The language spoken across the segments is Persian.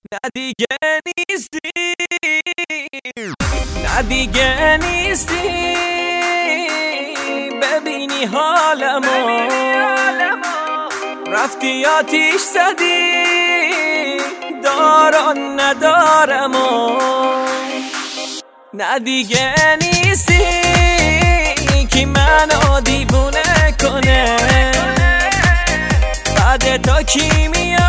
نه دیگه نیستی، نه دیگه نیستی، ببینی حالمو، رفتی آتیش زدی داران ندارمو. نه دیگه نیستی که منو دیوونه کنه، بعد تا کی میاد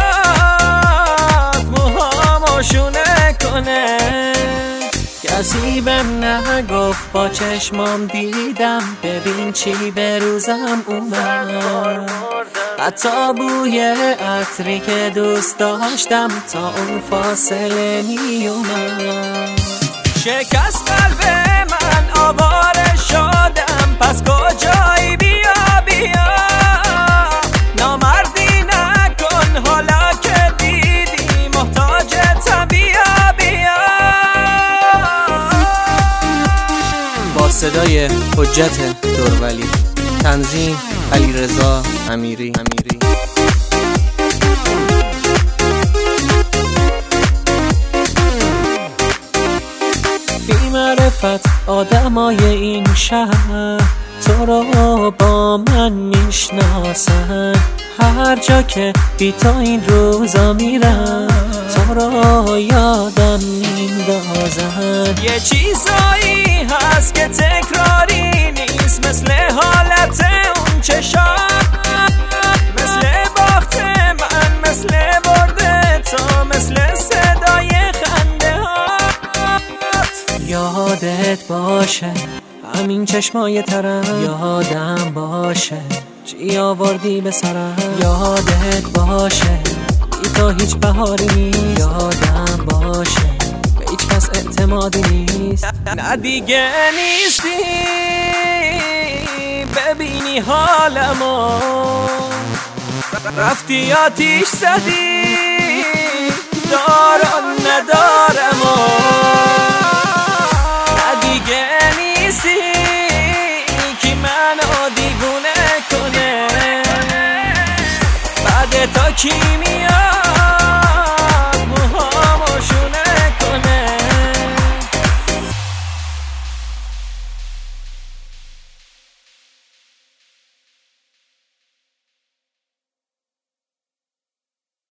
موهامو شونه کنه. کسی بهم نگفت با چشمام دیدم، ببین چی به روزم اومد. حتی بوی عطری که دوست داشتم تا اون فاصله میومد. شکست قلب من آواره شدم، پس کجایی بیا بیا، نامردی نکن حالا که دیدی محتاجتم بیا بیا. با صدای حجت دورولی، تنظیم علیرضا امیری. بی معرفت آدمای این شهر تو رو با من میشناسن، هر جا که بی تو این روزا میرم تو رو یادم میندازن. یه چیزایی هست که تکراری نیست، مثل حالت اون چشام، مثل باخت من، مثل برد تو، مثل صدای خنده هات. یادت باشه همین چشمای ترم، یادم باشه چی آوردی به سرم، یادت باشه بی تو هیچ بهاری نیست، یادم باشه به هیچ کس اعتمادی نیست. نه دیگه نیستی، ببینی حالمو، رفتی آتیش زدی داران ندارمو. نه دیگه نیستی که منو دیوونه کنه، بعد تا کی